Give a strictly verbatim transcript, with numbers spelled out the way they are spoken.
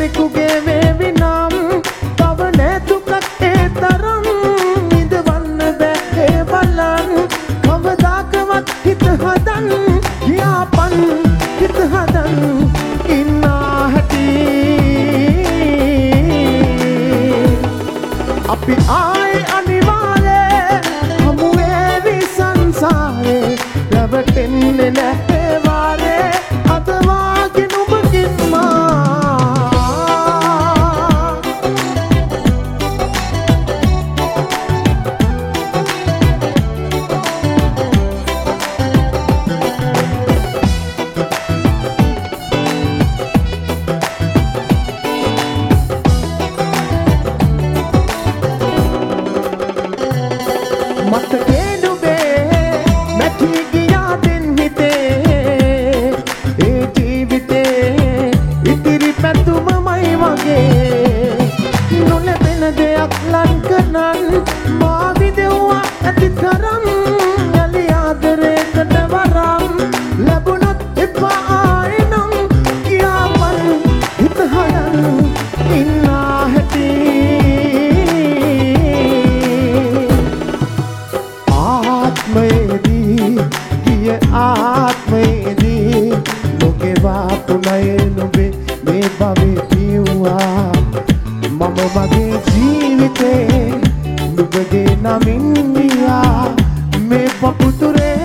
කෙනෙකුගේ වේවි නම් තව නැතුකත් ඒ තරම් ඉඳවන්න බෑ ඒ බලන් කවදාකවත් හිත හදන් කියාපන් හිත හදන් ඉන්නා හැටි අපි ආයේ අනිවාර්යේ හමු වේවි සංසාරේ රැවටෙන්නේ නැහැ වාරේ අද වාගේ නුඹකින් මා ආත්මයේදී ලෝකේ වාතුනයේ නුඹේ මේ භවයේ පියුවා මම මගේ ජීවිතේ නුඹගේ නමින් මියා මේ පපුතුරේ